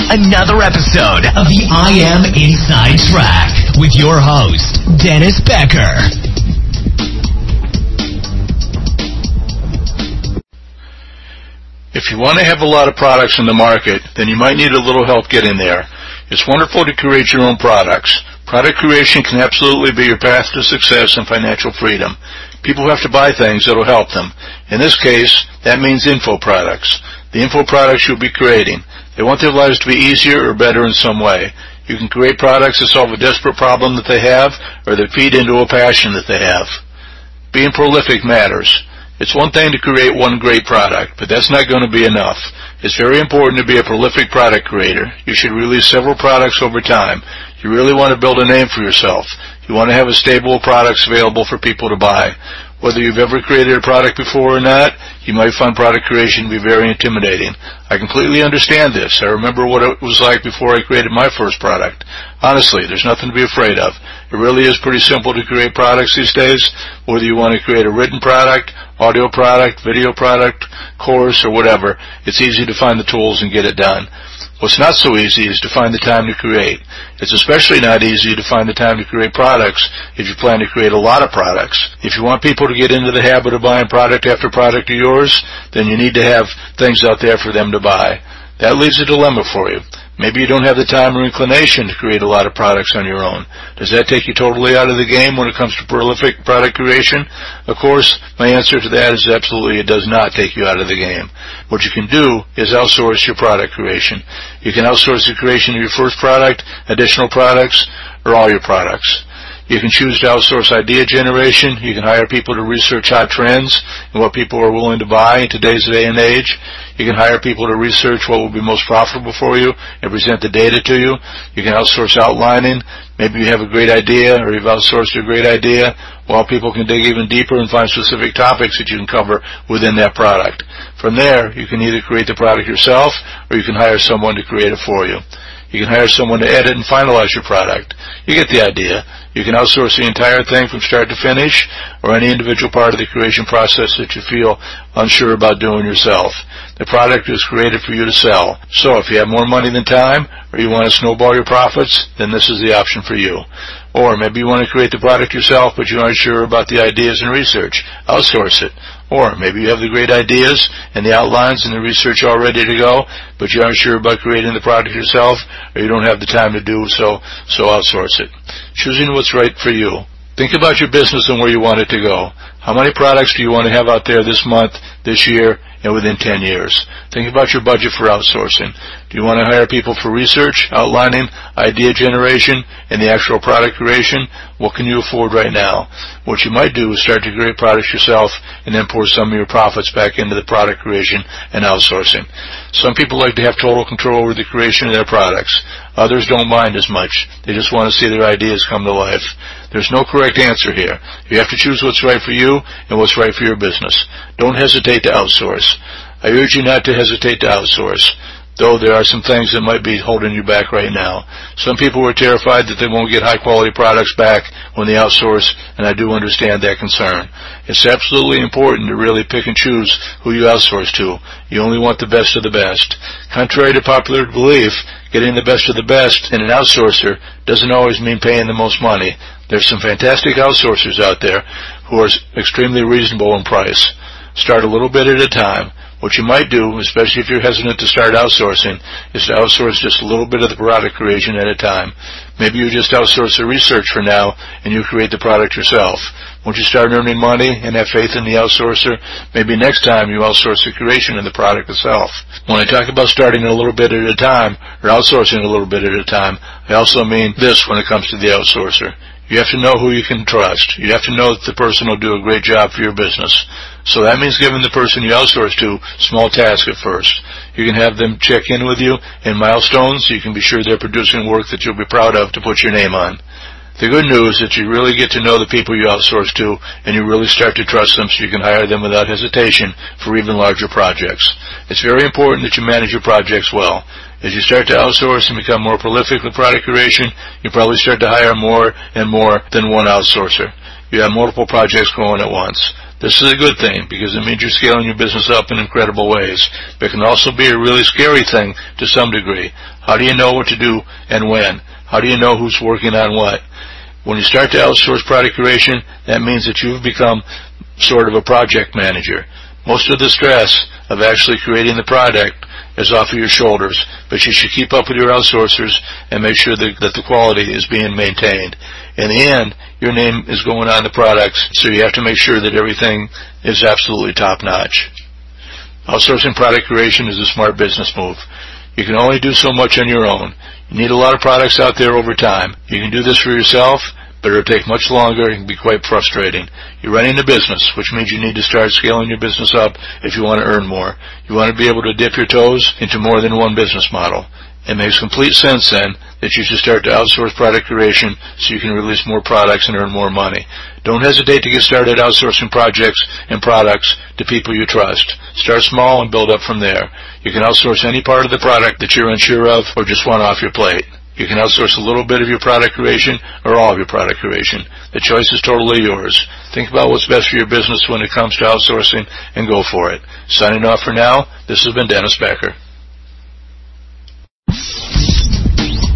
another episode of the I Am Inside Track with your host, Dennis Becker. If you want to have a lot of products in the market, then you might need a little help getting there. It's wonderful to create your own products. Product creation can absolutely be your path to success and financial freedom. People have to buy things that will help them. In this case, that means info products. The info products you'll be creating. They want their lives to be easier or better in some way. You can create products that solve a desperate problem that they have or that feed into a passion that they have. Being prolific matters. It's one thing to create one great product, but that's not going to be enough. It's very important to be a prolific product creator. You should release several products over time. You really want to build a name for yourself. You want to have a stable of products available for people to buy. Whether you've ever created a product before or not, you might find product creation to be very intimidating. I completely understand this. I remember what it was like before I created my first product. Honestly, there's nothing to be afraid of. It really is pretty simple to create products these days, whether you want to create a written product, audio product, video product, course, or whatever. It's easy to find the tools and get it done. What's not so easy is to find the time to create. It's especially not easy to find the time to create products if you plan to create a lot of products. If you want people to get into the habit of buying product after product of yours, then you need to have things out there for them to buy. That leaves a dilemma for you. Maybe you don't have the time or inclination to create a lot of products on your own. Does that take you totally out of the game when it comes to prolific product creation? Of course, my answer to that is absolutely it does not take you out of the game. What you can do is outsource your product creation. You can outsource the creation of your first product, additional products, or all your products. You can choose to outsource idea generation. You can hire people to research hot trends and what people are willing to buy in today's day and age. You can hire people to research what will be most profitable for you and present the data to you. You can outsource outlining. Maybe you have a great idea or you've outsourced a great idea. Well, people can dig even deeper and find specific topics that you can cover within that product. From there, you can either create the product yourself or you can hire someone to create it for you. You can hire someone to edit and finalize your product. You get the idea. You can outsource the entire thing from start to finish or any individual part of the creation process that you feel unsure about doing yourself. The product is created for you to sell. So if you have more money than time or you want to snowball your profits, then this is the option for you. Or maybe you want to create the product yourself but you aren't sure about the ideas and research. Outsource it. Or maybe you have the great ideas and the outlines and the research all ready to go, but you aren't sure about creating the product yourself, or you don't have the time to do so outsource it. Choosing what's right for you. Think about your business and where you want it to go. How many products do you want to have out there this month, this year, and within 10 years? Think about your budget for outsourcing. Do you want to hire people for research, outlining, idea generation, and the actual product creation? What can you afford right now? What you might do is start to create products yourself and then pour some of your profits back into the product creation and outsourcing. Some people like to have total control over the creation of their products. Others don't mind as much. They just want to see their ideas come to life. There's no correct answer here. You have to choose what's right for you and what's right for your business. Don't hesitate to outsource. I urge you not to hesitate to outsource, though there are some things that might be holding you back right now. Some people are terrified that they won't get high-quality products back when they outsource, and I do understand that concern. It's absolutely important to really pick and choose who you outsource to. You only want the best of the best. Contrary to popular belief, getting the best of the best in an outsourcer doesn't always mean paying the most money. There's some fantastic outsourcers out there who are extremely reasonable in price. Start a little bit at a time. What you might do, especially if you're hesitant to start outsourcing, is to outsource just a little bit of the product creation at a time. Maybe you just outsource the research for now and you create the product yourself. Once you start earning money and have faith in the outsourcer, maybe next time you outsource the creation of the product itself. When I talk about starting a little bit at a time or outsourcing a little bit at a time, I also mean this when it comes to the outsourcer. You have to know who you can trust. You have to know that the person will do a great job for your business. So that means giving the person you outsource to small tasks at first. You can have them check in with you in milestones so you can be sure they're producing work that you'll be proud of to put your name on. The good news is that you really get to know the people you outsource to and you really start to trust them so you can hire them without hesitation for even larger projects. It's very important that you manage your projects well. As you start to outsource and become more prolific with product creation, you probably start to hire more and more than one outsourcer. You have multiple projects going at once. This is a good thing because it means you're scaling your business up in incredible ways. But it can also be a really scary thing to some degree. How do you know what to do and when? How do you know who's working on what? When you start to outsource product creation, that means that you've become sort of a project manager. Most of the stress of actually creating the product is off of your shoulders, but you should keep up with your outsourcers and make sure that the quality is being maintained. In the end, your name is going on the products, so you have to make sure that everything is absolutely top-notch. Outsourcing product creation is a smart business move. You can only do so much on your own. You need a lot of products out there over time. You can do this for yourself, but it'll take much longer and can be quite frustrating. You're running a business, which means you need to start scaling your business up if you want to earn more. You want to be able to dip your toes into more than one business model. It makes complete sense then that you should start to outsource product creation so you can release more products and earn more money. Don't hesitate to get started outsourcing projects and products to people you trust. Start small and build up from there. You can outsource any part of the product that you're unsure of or just want off your plate. You can outsource a little bit of your product creation or all of your product creation. The choice is totally yours. Think about what's best for your business when it comes to outsourcing and go for it. Signing off for now, this has been Dennis Becker.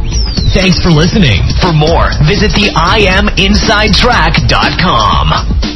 Thanks for listening. For more, visit the IamInsideTrack.com.